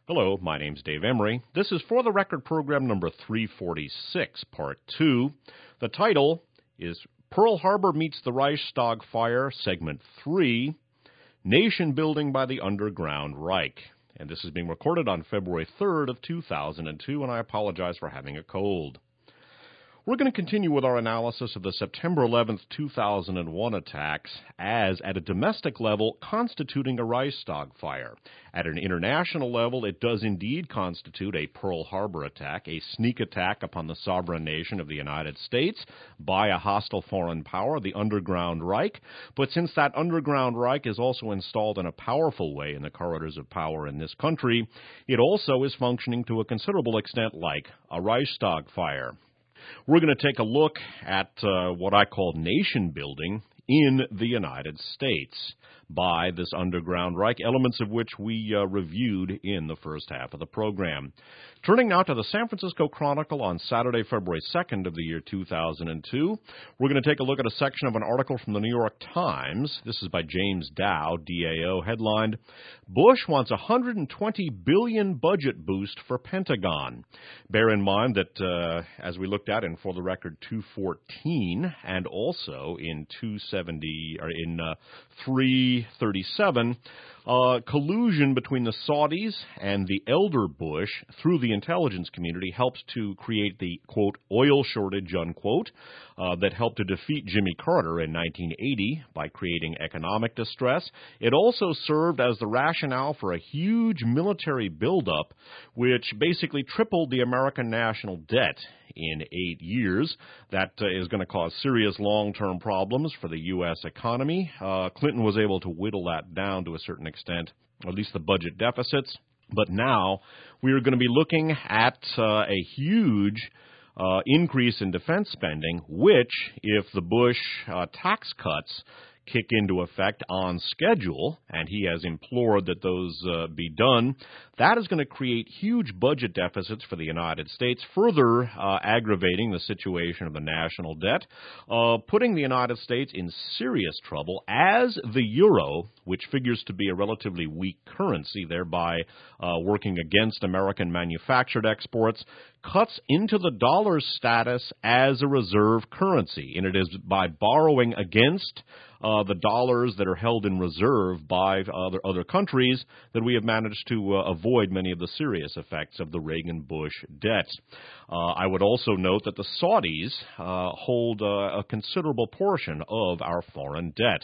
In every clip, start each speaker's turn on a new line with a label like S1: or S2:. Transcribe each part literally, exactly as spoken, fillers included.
S1: Hello, my name's Dave Emery. This is For the Record program number three forty-six, part two. The title is Pearl Harbor Meets the Reichstag Fire, segment three, Nation Building by the Underground Reich. And this is being recorded on February third of two thousand two, and I apologize for having a cold. We're going to continue with our analysis of the September eleventh, two thousand one attacks as, at a domestic level, constituting a Reichstag fire. At an international level, it does indeed constitute a Pearl Harbor attack, a sneak attack upon the sovereign nation of the United States by a hostile foreign power, the Underground Reich. But since that Underground Reich is also installed in a powerful way in the corridors of power in this country, it also is functioning to a considerable extent like a Reichstag fire. We're going to take a look at uh, what I call nation building in the United States by this Underground Reich, elements of which we uh, reviewed in the first half of the program. Turning now to the San Francisco Chronicle on Saturday, February second of the year two thousand two, we're going to take a look at a section of an article from the New York Times. This is by James Dow, D A O, headlined, Bush wants a one hundred twenty billion dollars budget boost for Pentagon. Bear in mind that, uh, as we looked at in For the Record two fourteen and also in two seventy or in uh, three thirty-seven, uh, collusion between the Saudis and the elder Bush through the intelligence community helped to create the, quote, oil shortage, unquote, uh, that helped to defeat Jimmy Carter in nineteen eighty by creating economic distress. It also served as the rationale for a huge military buildup, which basically tripled the American national debt in eight years. That uh, is going to cause serious long-term problems for the U S economy. Uh, Clinton was able to whittle that down to a certain extent, or at least the budget deficits. But now we are going to be looking at uh, a huge uh, increase in defense spending, which, if the Bush uh, tax cuts kick into effect on schedule, and he has implored that those uh, be done, that is going to create huge budget deficits for the United States, further uh, aggravating the situation of the national debt, uh, putting the United States in serious trouble as the euro, which figures to be a relatively weak currency, thereby uh, working against American manufactured exports, cuts into the dollar's status as a reserve currency. And it is by borrowing against uh, the dollars that are held in reserve by other, other countries that we have managed to uh, avoid many of the serious effects of the Reagan-Bush debt. Uh, I would also note that the Saudis uh, hold uh, a considerable portion of our foreign debt.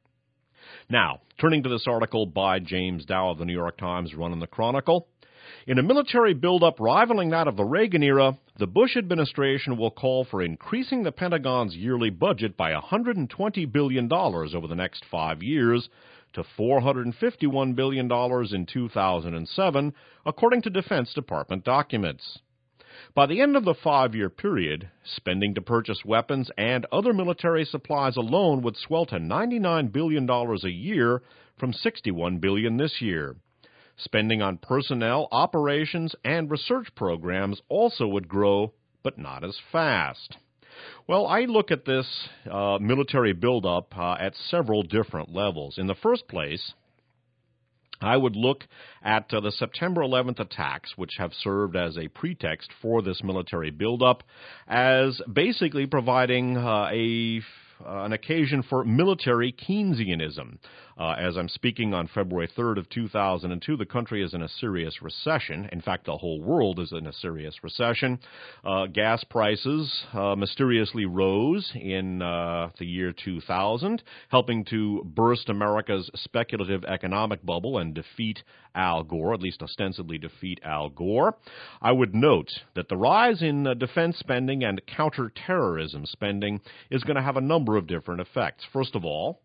S1: Now, turning to this article by James Dow of the New York Times, run in the Chronicle. In a military buildup rivaling that of the Reagan era, the Bush administration will call for increasing the Pentagon's yearly budget by one hundred twenty billion dollars over the next five years to four hundred fifty-one billion dollars in two thousand seven, according to Defense Department documents. By the end of the five-year period, spending to purchase weapons and other military supplies alone would swell to ninety-nine billion dollars a year from sixty-one billion dollars this year. Spending on personnel, operations, and research programs also would grow, but not as fast. Well, I look at this uh, military buildup uh, at several different levels. In the first place, I would look at uh, the September eleventh attacks, which have served as a pretext for this military buildup, as basically providing uh, a Uh, an occasion for military Keynesianism. Uh, as I'm speaking on February third of two thousand two, the country is in a serious recession. In fact, the whole world is in a serious recession. Uh, gas prices uh, mysteriously rose in uh, the year two thousand, helping to burst America's speculative economic bubble and defeat Al Gore, at least ostensibly defeat Al Gore. I would note that the rise in uh, defense spending and counterterrorism spending is going to have a number of different effects. First of all,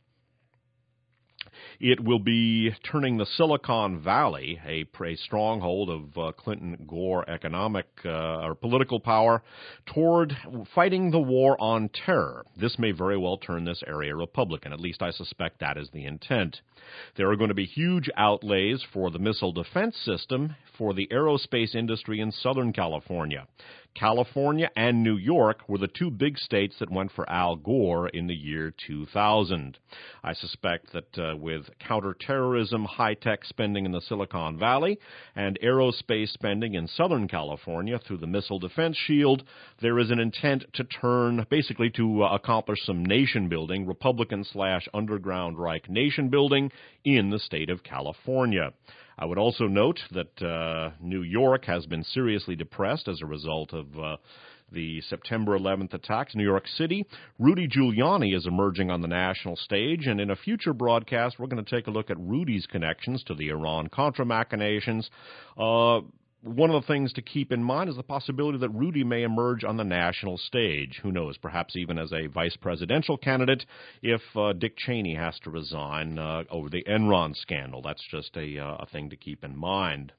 S1: it will be turning the Silicon Valley, a, a stronghold of uh, Clinton-Gore economic uh, or political power, toward fighting the war on terror. This may very well turn this area Republican. At least I suspect that is the intent. There are going to be huge outlays for the missile defense system for the aerospace industry in Southern California. California and New York were the two big states that went for Al Gore in the year two thousand. I suspect that uh, with counterterrorism, high-tech spending in the Silicon Valley, and aerospace spending in Southern California through the Missile Defense Shield, there is an intent to turn, basically to uh, accomplish some nation-building, Republican slash underground Reich nation-building in the state of California. I would also note that uh, New York has been seriously depressed as a result of uh, the September eleventh attacks. New York City, Rudy Giuliani is emerging on the national stage, and in a future broadcast, we're going to take a look at Rudy's connections to the Iran-Contra machinations. Uh, one of the things to keep in mind is the possibility that Rudy may emerge on the national stage. Who knows, perhaps even as a vice presidential candidate if uh, Dick Cheney has to resign uh, over the Enron scandal. That's just a, uh, a thing to keep in mind.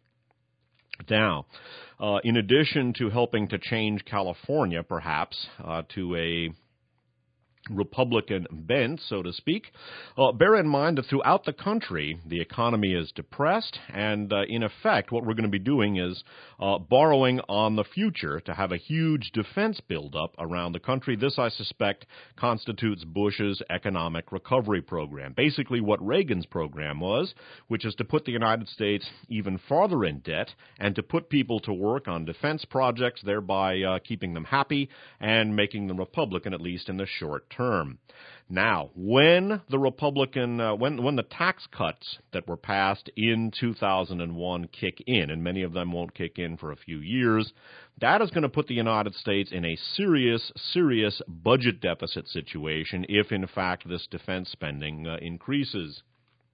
S1: Now, uh, in addition to helping to change California, perhaps, uh, to a Republican bent, so to speak, uh, bear in mind that throughout the country, the economy is depressed, and uh, in effect, what we're going to be doing is uh, borrowing on the future to have a huge defense buildup around the country. This, I suspect, constitutes Bush's economic recovery program. Basically what Reagan's program was, which is to put the United States even farther in debt and to put people to work on defense projects, thereby uh, keeping them happy and making them Republican, at least in the short term. Now, when the Republican, uh, when when the tax cuts that were passed in two thousand one kick in, and many of them won't kick in for a few years, that is going to put the United States in a serious, serious budget deficit situation if, in fact, this defense spending uh, increases.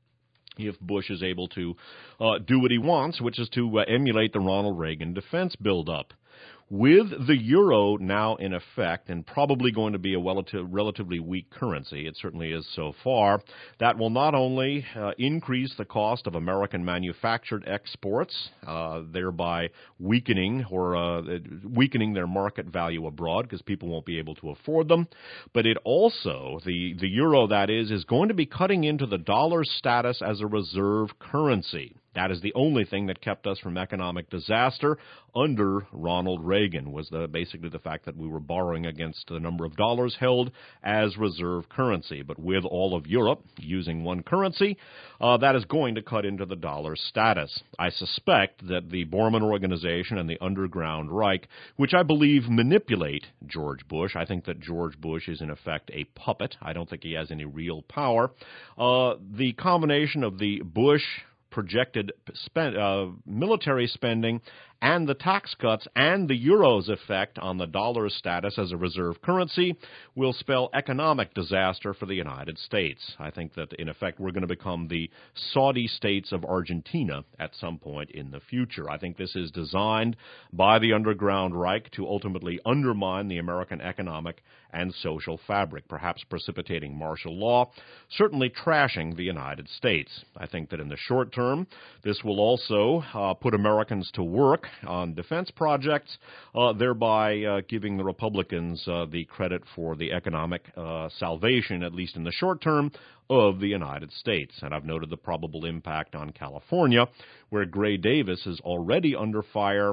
S1: If Bush is able to uh, do what he wants, which is to uh, emulate the Ronald Reagan defense buildup. With the euro now in effect and probably going to be a relative, relatively weak currency, it certainly is so far, that will not only uh, increase the cost of American manufactured exports, uh, thereby weakening or uh, weakening their market value abroad because people won't be able to afford them, but it also, the, the euro that is, is going to be cutting into the dollar's status as a reserve currency. That is the only thing that kept us from economic disaster under Ronald Reagan, was the, basically the fact that we were borrowing against the number of dollars held as reserve currency. But with all of Europe using one currency, uh, that is going to cut into the dollar's status. I suspect that the Bormann Organization and the Underground Reich, which I believe manipulate George Bush, I think that George Bush is in effect a puppet. I don't think he has any real power. Uh, the combination of the Bush projected spend, uh, military spending and the tax cuts and the euro's effect on the dollar's status as a reserve currency will spell economic disaster for the United States. I think that, in effect, we're going to become the Saudi states of Argentina at some point in the future. I think this is designed by the Underground Reich to ultimately undermine the American economic and social fabric, perhaps precipitating martial law, certainly trashing the United States. I think that in the short term, this will also uh, put Americans to work on defense projects, uh, thereby uh, giving the Republicans uh, the credit for the economic uh, salvation, at least in the short term, of the United States. And I've noted the probable impact on California, where Gray Davis is already under fire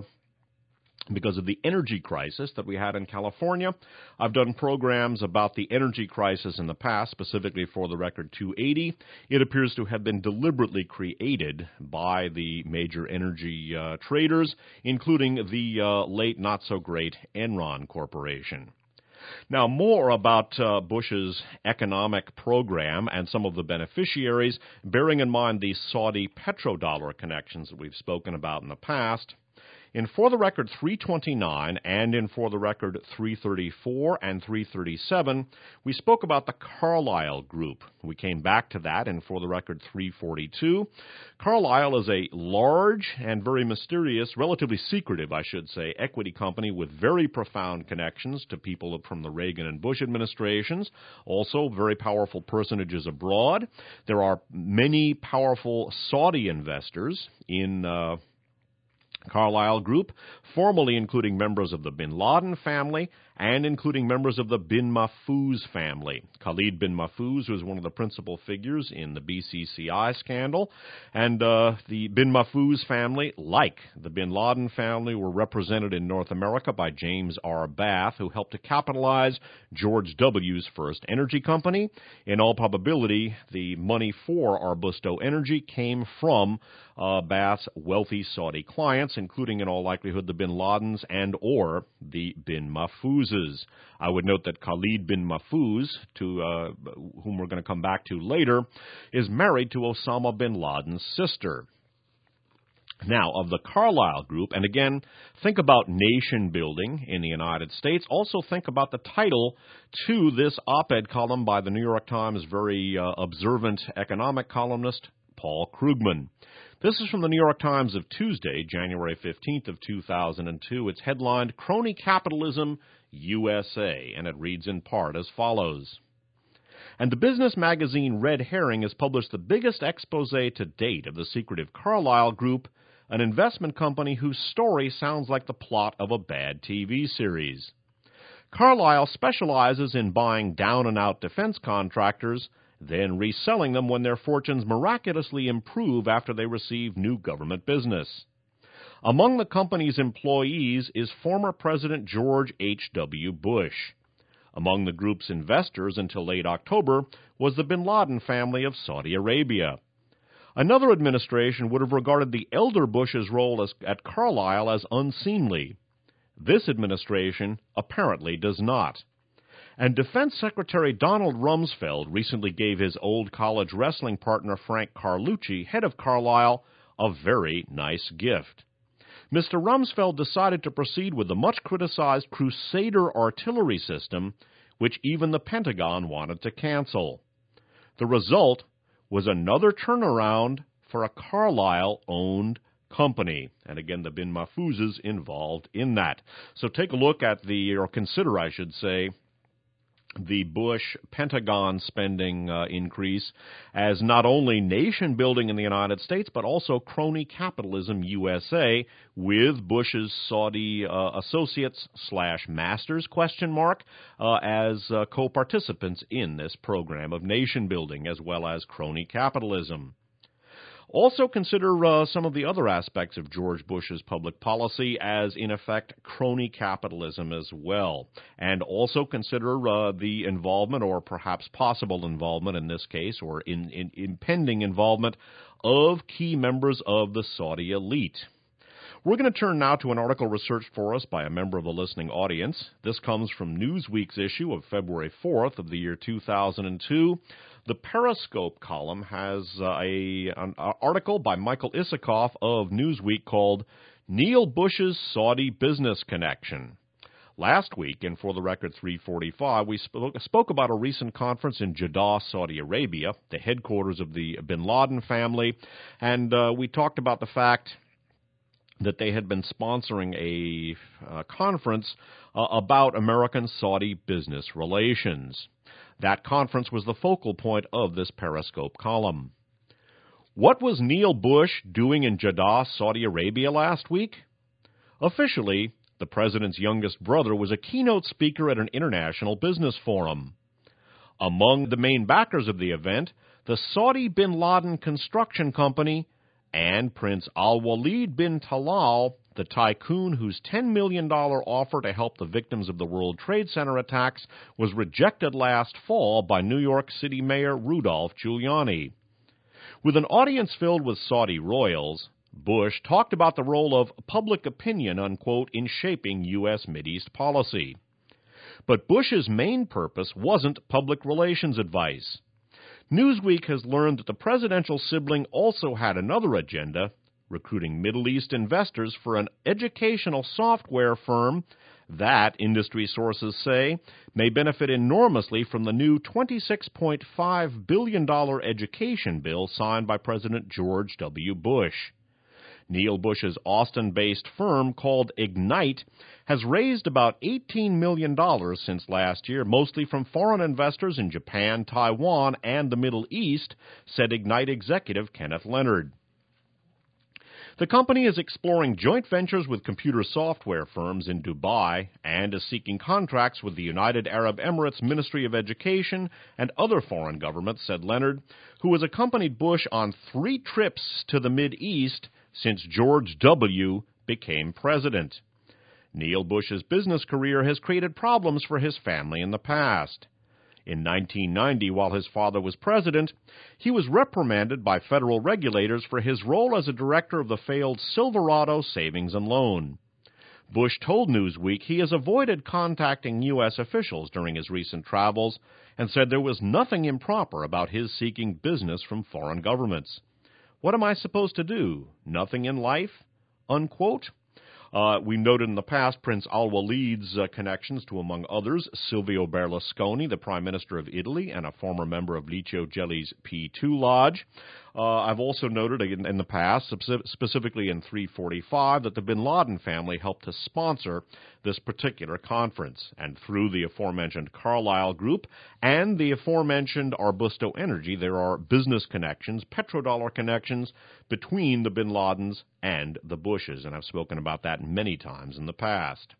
S1: because of the energy crisis that we had in California. I've done programs about the energy crisis in the past, specifically for the Record two eighty. It appears to have been deliberately created by the major energy uh, traders, including the uh, late not-so-great Enron Corporation. Now, more about uh, Bush's economic program and some of the beneficiaries, bearing in mind the Saudi petrodollar connections that we've spoken about in the past. In For the Record three twenty-nine and in For the Record three thirty-four and three thirty-seven, we spoke about the Carlyle Group. We came back to that in For the Record three forty-two. Carlyle is a large and very mysterious, relatively secretive, I should say, equity company with very profound connections to people from the Reagan and Bush administrations, also very powerful personages abroad. There are many powerful Saudi investors in uh Carlyle Group, formally including members of the bin Laden family and including members of the bin Mahfouz family. Khalid bin Mahfouz was one of the principal figures in the B C C I scandal, and uh, the bin Mahfouz family, like the bin Laden family, were represented in North America by James R. Bath, who helped to capitalize George W.'s first energy company. In all probability, the money for Arbusto Energy came from uh, Bath's wealthy Saudi clients, including in all likelihood the bin Ladens and or the bin Mahfouzes. I would note that Khalid bin Mahfouz, to uh, whom we're going to come back to later, is married to Osama bin Laden's sister. Now, of the Carlyle Group, and again, think about nation building in the United States. Also think about the title to this op-ed column by the New York Times very uh, observant economic columnist Paul Krugman. This is from the New York Times of Tuesday, January fifteenth of two thousand two. It's headlined, Crony Capitalism, U S A, and it reads in part as follows. And the business magazine Red Herring has published the biggest expose to date of the secretive Carlyle Group, an investment company whose story sounds like the plot of a bad T V series. Carlyle specializes in buying down-and-out defense contractors, then reselling them when their fortunes miraculously improve after they receive new government business. Among the company's employees is former President George H W. Bush. Among the group's investors until late October was the bin Laden family of Saudi Arabia. Another administration would have regarded the elder Bush's role as, at Carlyle as unseemly. This administration apparently does not. And Defense Secretary Donald Rumsfeld recently gave his old college wrestling partner Frank Carlucci, head of Carlyle, a very nice gift. Mister Rumsfeld decided to proceed with the much-criticized Crusader artillery system, which even the Pentagon wanted to cancel. The result was another turnaround for a Carlyle-owned company. And again, the bin Mahfouzes involved in that. So take a look at the, or consider, I should say, the Bush-Pentagon spending uh, increase as not only nation building in the United States, but also crony capitalism U S A, with Bush's Saudi uh, associates slash masters, question mark, uh, as uh, co-participants in this program of nation building, as well as crony capitalism. Also consider uh, some of the other aspects of George Bush's public policy as, in effect, crony capitalism as well. And also consider uh, the involvement, or perhaps possible involvement in this case, or in, in impending involvement, of key members of the Saudi elite. We're going to turn now to an article researched for us by a member of the listening audience. This comes from Newsweek's issue of February fourth of the year two thousand two. The Periscope column has uh, a, an article by Michael Isikoff of Newsweek called Neil Bush's Saudi Business Connection. Last week, in For the Record three forty-five, we spoke, spoke about a recent conference in Jeddah, Saudi Arabia, the headquarters of the bin Laden family, and uh, we talked about the fact that they had been sponsoring a uh, conference uh, about American-Saudi business relations. That conference was the focal point of this Periscope column. What was Neil Bush doing in Jeddah, Saudi Arabia last week? Officially, the president's youngest brother was a keynote speaker at an international business forum. Among the main backers of the event, the Saudi bin Laden construction company and Prince Al-Walid bin Talal, the tycoon whose ten million dollars offer to help the victims of the World Trade Center attacks was rejected last fall by New York City Mayor Rudolph Giuliani. With an audience filled with Saudi royals, Bush talked about the role of public opinion, unquote, in shaping U S Mideast policy. But Bush's main purpose wasn't public relations advice. Newsweek has learned that the presidential sibling also had another agenda, recruiting Middle East investors for an educational software firm that, industry sources say, may benefit enormously from the new twenty-six point five billion dollars education bill signed by President George W. Bush. Neil Bush's Austin-based firm called Ignite has raised about eighteen million dollars since last year, mostly from foreign investors in Japan, Taiwan, and the Middle East, said Ignite executive Kenneth Leonard. The company is exploring joint ventures with computer software firms in Dubai and is seeking contracts with the United Arab Emirates Ministry of Education and other foreign governments, said Leonard, who has accompanied Bush on three trips to the Mideast since George W. became president. Neil Bush's business career has created problems for his family in the past. In nineteen ninety, while his father was president, he was reprimanded by federal regulators for his role as a director of the failed Silverado Savings and Loan. Bush told Newsweek he has avoided contacting U S officials during his recent travels and said there was nothing improper about his seeking business from foreign governments. What am I supposed to do? Nothing in life? Unquote. Uh, we noted in the past Prince Al-Walid's uh, connections to, among others, Silvio Berlusconi, the Prime Minister of Italy, and a former member of Licio Gelli's P two Lodge. Uh, I've also noted in, in the past, specifically in three forty-five, that the bin Laden family helped to sponsor this particular conference. And through the aforementioned Carlyle Group and the aforementioned Arbusto Energy, there are business connections, petrodollar connections between the bin Ladens and the Bushes. And I've spoken about that many times in the past.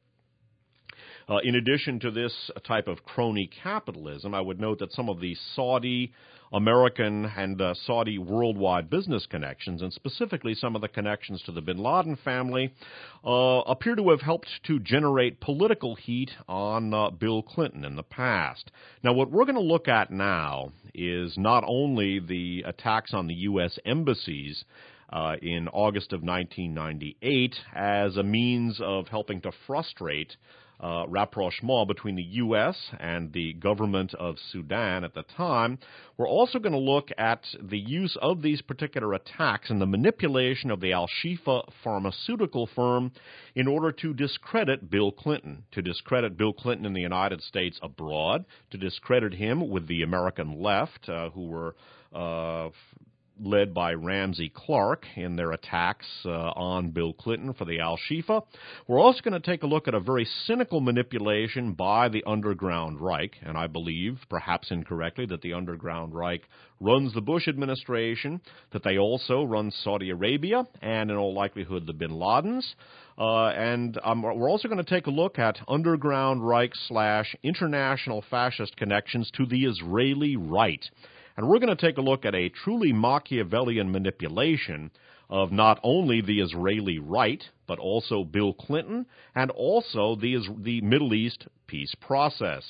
S1: Uh, in addition to this type of crony capitalism, I would note that some of the Saudi, American, and uh, Saudi worldwide business connections, and specifically some of the connections to the bin Laden family, uh, appear to have helped to generate political heat on uh, Bill Clinton in the past. Now, what we're going to look at now is not only the attacks on the U S embassies Uh, in August of nineteen ninety-eight as a means of helping to frustrate uh, rapprochement between the U S and the government of Sudan at the time. We're also going to look at the use of these particular attacks and the manipulation of the Al-Shifa pharmaceutical firm in order to discredit Bill Clinton, to discredit Bill Clinton in the United States abroad, to discredit him with the American left, uh, who were uh, led by Ramsey Clark in their attacks uh, on Bill Clinton for the Al-Shifa. We're also going to take a look at a very cynical manipulation by the Underground Reich, and I believe, perhaps incorrectly, that the Underground Reich runs the Bush administration, that they also run Saudi Arabia, and in all likelihood the bin Ladens. Uh, and um, we're also going to take a look at Underground Reich slash international fascist connections to the Israeli right. And we're going to take a look at a truly Machiavellian manipulation of not only the Israeli right, but also Bill Clinton, and also the, the Middle East peace process.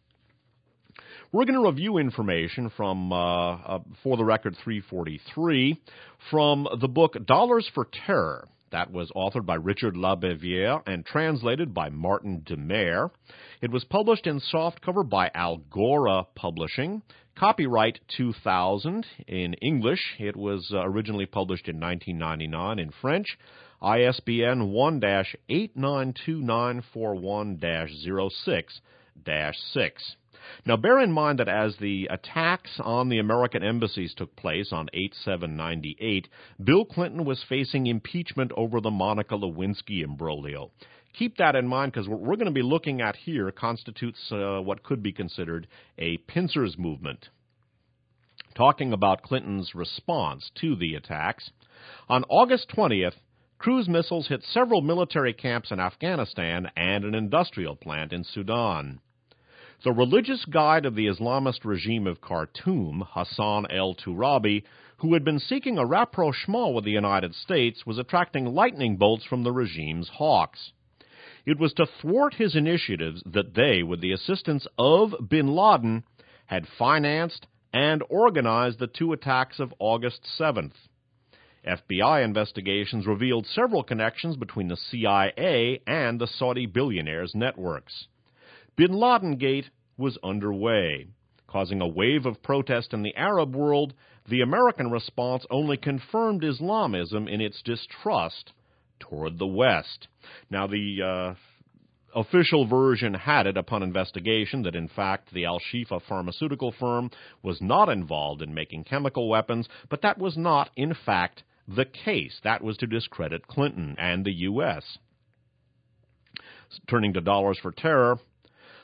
S1: We're going to review information from, uh, uh, for the record, three forty-three, from the book Dollars for Terror. That was authored by Richard Labeviere and translated by Martin Demer. It was published in softcover by Algora Publishing. Copyright two thousand in English. It was uh, originally published in nineteen ninety-nine in French. I S B N one dash eight nine two nine four one dash zero six dash six. Now, bear in mind that as the attacks on the American embassies took place on eight seven ninety-eight, Bill Clinton was facing impeachment over the Monica Lewinsky imbroglio. Keep that in mind, because what we're going to be looking at here constitutes uh, what could be considered a pincers movement. Talking about Clinton's response to the attacks, on August twentieth, cruise missiles hit several military camps in Afghanistan and an industrial plant in Sudan. The religious guide of the Islamist regime of Khartoum, Hassan el-Turabi, who had been seeking a rapprochement with the United States, was attracting lightning bolts from the regime's hawks. It was to thwart his initiatives that they, with the assistance of bin Laden, had financed and organized the two attacks of August seventh. F B I investigations revealed several connections between the C I A and the Saudi billionaires' networks. Bin Laden Gate was underway. Causing a wave of protest in the Arab world, the American response only confirmed Islamism in its distrust toward the West. Now, the uh, official version had it upon investigation that, in fact, the Al-Shifa pharmaceutical firm was not involved in making chemical weapons, but that was not, in fact, the case. That was to discredit Clinton and the U S Turning to Dollars for Terror,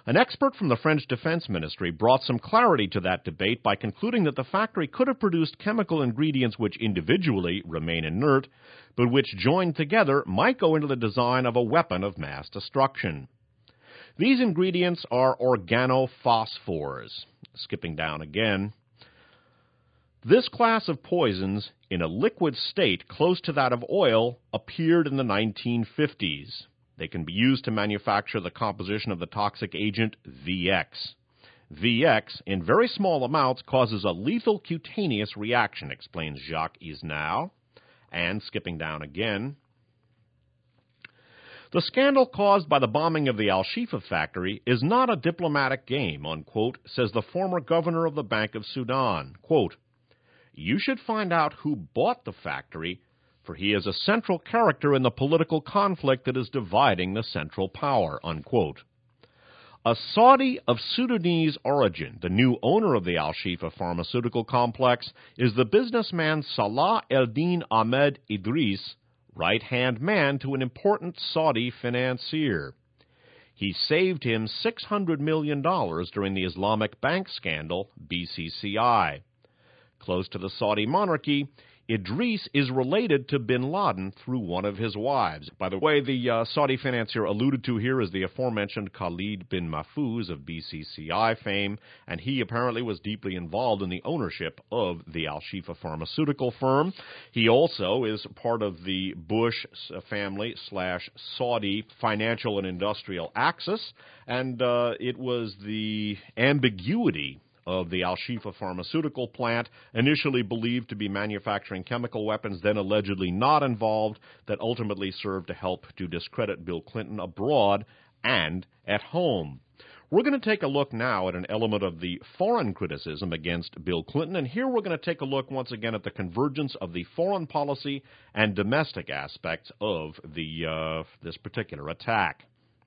S1: An expert from the French Defense Ministry brought some clarity to that debate by concluding that the factory could have produced chemical ingredients which individually remain inert, but which joined together might go into the design of a weapon of mass destruction. These ingredients are organophosphors. Skipping down again. This class of poisons, in a liquid state close to that of oil, appeared in the nineteen fifties. They can be used to manufacture the composition of the toxic agent V X. V X, in very small amounts, causes a lethal cutaneous reaction, explains Jacques Isnau. And, skipping down again, the scandal caused by the bombing of the Al-Shifa factory is not a diplomatic game, unquote, says the former governor of the Bank of Sudan. Quote, "You should find out who bought the factory, for he is a central character in the political conflict that is dividing the Central Power," unquote. A Saudi of Sudanese origin, the new owner of the Al-Shifa pharmaceutical complex, is the businessman Salah el-Din Ahmed Idris, right-hand man to an important Saudi financier. He saved him six hundred million dollars during the Islamic bank scandal, B C C I. Close to the Saudi monarchy, Idris is related to bin Laden through one of his wives. By the way, the uh, Saudi financier alluded to here is the aforementioned Khalid bin Mahfouz of B C C I fame, and he apparently was deeply involved in the ownership of the Al-Shifa pharmaceutical firm. He also is part of the Bush family slash Saudi financial and industrial axis, and uh, it was the ambiguity of the Al-Shifa pharmaceutical plant, initially believed to be manufacturing chemical weapons, then allegedly not involved, that ultimately served to help to discredit Bill Clinton abroad and at home. We're going to take a look now at an element of the foreign criticism against Bill Clinton, and here we're going to take a look once again at the convergence of the foreign policy and domestic aspects of the uh, this particular attack.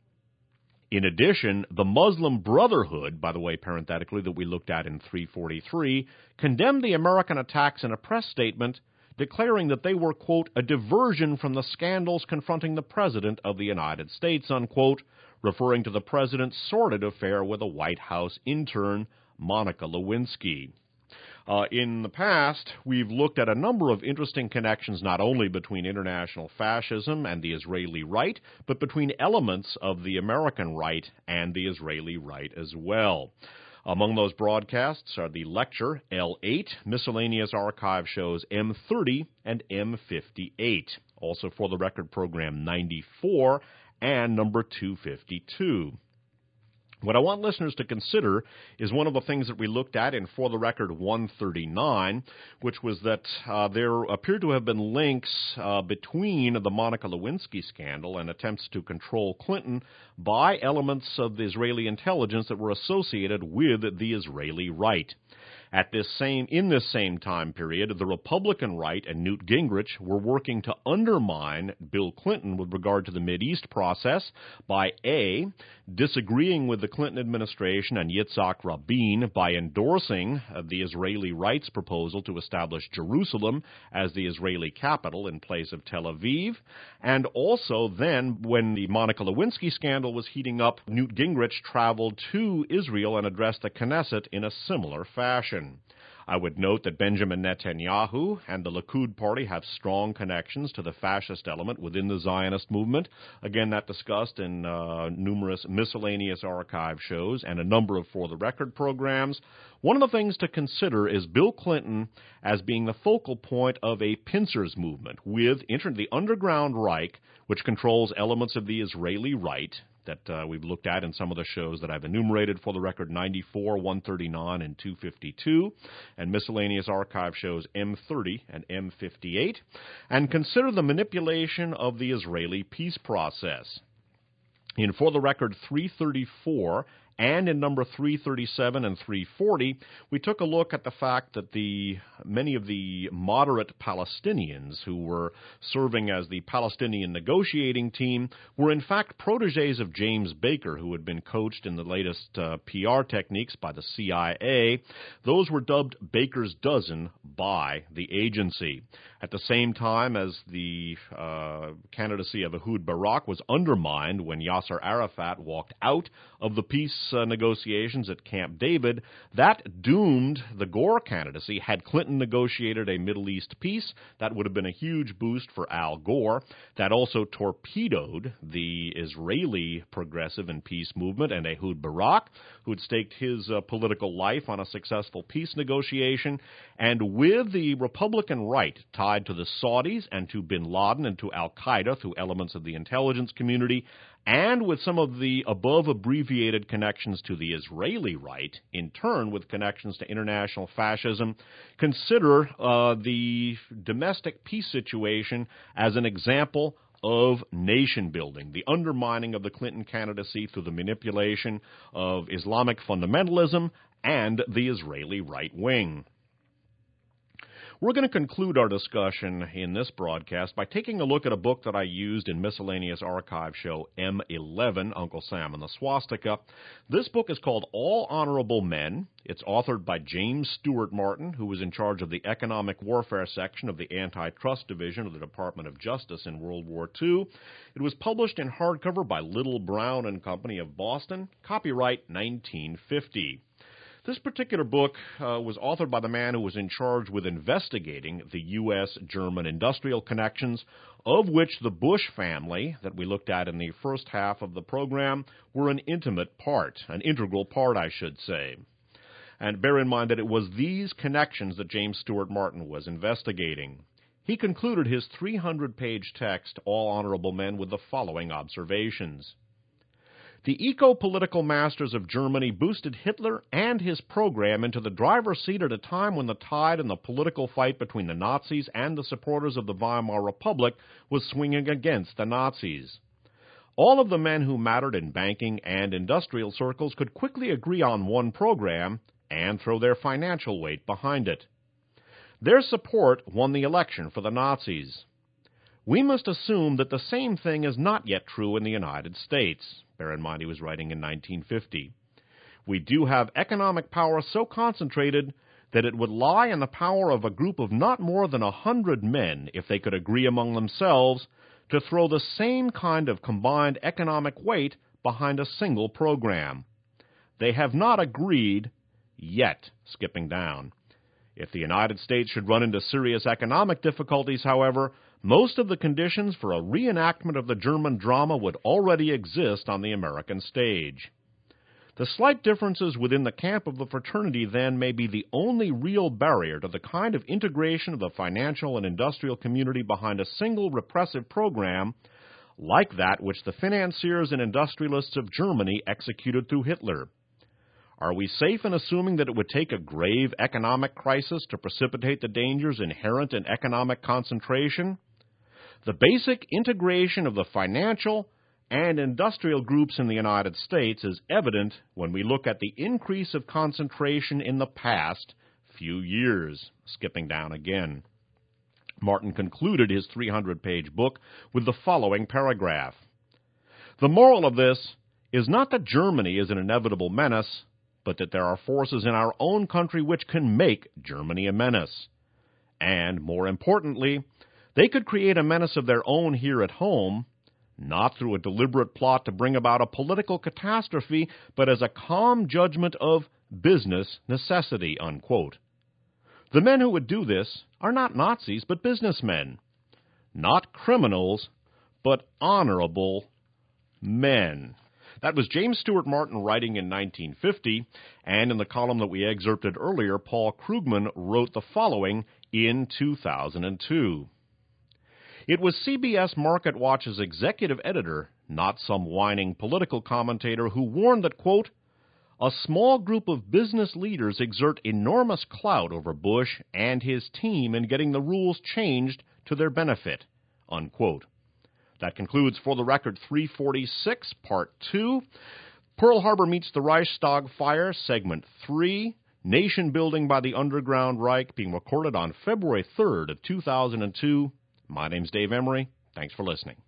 S1: In addition, the Muslim Brotherhood, by the way, parenthetically, that we looked at in three forty-three, condemned the American attacks in a press statement, declaring that they were, quote, a diversion from the scandals confronting the President of the United States, unquote, referring to the President's sordid affair with a White House intern, Monica Lewinsky. Uh, in the past, we've looked at a number of interesting connections not only between international fascism and the Israeli right, but between elements of the American right and the Israeli right as well. Among those broadcasts are the lecture L eight, miscellaneous archive shows M thirty and M fifty-eight, also for the record program ninety-four and number two fifty-two. What I want listeners to consider is one of the things that we looked at in For the Record one thirty-nine, which was that uh, there appeared to have been links uh, between the Monica Lewinsky scandal and attempts to control Clinton by elements of the Israeli intelligence that were associated with the Israeli right. At this same, in this same time period, the Republican right and Newt Gingrich were working to undermine Bill Clinton with regard to the Mideast process by A, disagreeing with the Clinton administration and Yitzhak Rabin by endorsing uh, the Israeli right's proposal to establish Jerusalem as the Israeli capital in place of Tel Aviv, and also then, when the Monica Lewinsky scandal was heating up, Newt Gingrich traveled to Israel and addressed the Knesset in a similar fashion. I would note that Benjamin Netanyahu and the Likud party have strong connections to the fascist element within the Zionist movement. Again, that discussed in uh, numerous miscellaneous archive shows and a number of For the Record programs. One of the things to consider is Bill Clinton as being the focal point of a pincers movement with the underground Reich, which controls elements of the Israeli right, that uh, we've looked at in some of the shows that I've enumerated For the Record ninety-four, one thirty-nine, and two fifty-two, and miscellaneous archive shows M thirty and M fifty-eight, and consider the manipulation of the Israeli peace process. In For the Record three thirty-four and in number three thirty-seven and three forty, we took a look at the fact that the many of the moderate Palestinians who were serving as the Palestinian negotiating team were in fact protégés of James Baker, who had been coached in the latest uh, P R techniques by the C I A. Those were dubbed Baker's Dozen by the agency. At the same time as the uh, candidacy of Ehud Barak was undermined when Yasser Arafat walked out of the peace uh, negotiations at Camp David, that doomed the Gore candidacy. Had Clinton negotiated a Middle East peace, that would have been a huge boost for Al Gore. That also torpedoed the Israeli progressive and peace movement and Ehud Barak, who had staked his uh, political life on a successful peace negotiation. And with the Republican right tied to the Saudis and to bin Laden and to al-Qaeda through elements of the intelligence community, and with some of the above-abbreviated connections to the Israeli right, in turn with connections to international fascism, consider uh, the domestic peace situation as an example of nation-building, the undermining of the Clinton candidacy through the manipulation of Islamic fundamentalism and the Israeli right wing. We're going to conclude our discussion in this broadcast by taking a look at a book that I used in Miscellaneous Archive Show M eleven, Uncle Sam and the Swastika. This book is called All Honorable Men. It's authored by James Stewart Martin, who was in charge of the Economic Warfare section of the Antitrust Division of the Department of Justice in World War Two. It was published in hardcover by Little, Brown and Company of Boston, copyright nineteen fifty. This particular book uh, was authored by the man who was in charge with investigating the U S German industrial connections, of which the Bush family, that we looked at in the first half of the program, were an intimate part, an integral part, I should say. And bear in mind that it was these connections that James Stewart Martin was investigating. He concluded his three hundred page text, All Honorable Men, with the following observations. The eco-political masters of Germany boosted Hitler and his program into the driver's seat at a time when the tide in the political fight between the Nazis and the supporters of the Weimar Republic was swinging against the Nazis. All of the men who mattered in banking and industrial circles could quickly agree on one program and throw their financial weight behind it. Their support won the election for the Nazis. We must assume that the same thing is not yet true in the United States. Bear in mind he was writing in nineteen fifty. We do have economic power so concentrated that it would lie in the power of a group of not more than a hundred men, if they could agree among themselves, to throw the same kind of combined economic weight behind a single program. They have not agreed yet, skipping down. If the United States should run into serious economic difficulties, however, most of the conditions for a reenactment of the German drama would already exist on the American stage. The slight differences within the camp of the fraternity, then, may be the only real barrier to the kind of integration of the financial and industrial community behind a single repressive program like that which the financiers and industrialists of Germany executed through Hitler. Are we safe in assuming that it would take a grave economic crisis to precipitate the dangers inherent in economic concentration? The basic integration of the financial and industrial groups in the United States is evident when we look at the increase of concentration in the past few years. Skipping down again. Martin concluded his three hundred page book with the following paragraph. The moral of this is not that Germany is an inevitable menace, but that there are forces in our own country which can make Germany a menace. And, more importantly, they could create a menace of their own here at home, not through a deliberate plot to bring about a political catastrophe, but as a calm judgment of business necessity, unquote. The men who would do this are not Nazis, but businessmen. Not criminals, but honorable men. That was James Stewart Martin writing in nineteen fifty, and in the column that we excerpted earlier, Paul Krugman wrote the following in two thousand two. It was C B S Market Watch's executive editor, not some whining political commentator, who warned that, quote, a small group of business leaders exert enormous clout over Bush and his team in getting the rules changed to their benefit, unquote. That concludes For the Record three forty-six, Part two. Pearl Harbor Meets the Reichstag Fire, Segment three. Nation Building by the Underground Reich, being recorded on February third of two thousand two. My name's Dave Emery. Thanks for listening.